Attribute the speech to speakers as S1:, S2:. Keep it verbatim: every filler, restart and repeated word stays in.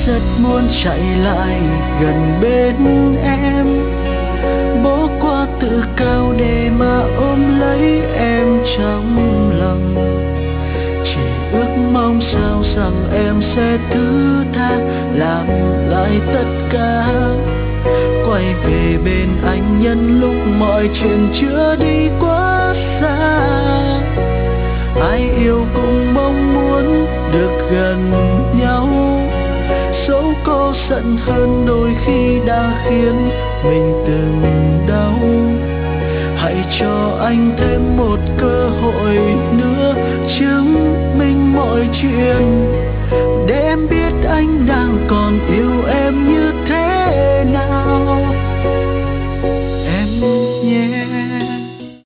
S1: rất muốn chạy lại gần bên em, bỏ qua tự cao để mà ôm lấy em trong lòng. Chỉ ước mong sao rằng em sẽ thứ tha, làm lại tất cả, quay về bên anh nhân lúc mọi chuyện chưa đi quá xa. Ai yêu cũng mong muốn được gần nhau, dẫu có giận hơn đôi khi đã khiến mình từng đau. Hãy cho anh thêm một cơ hội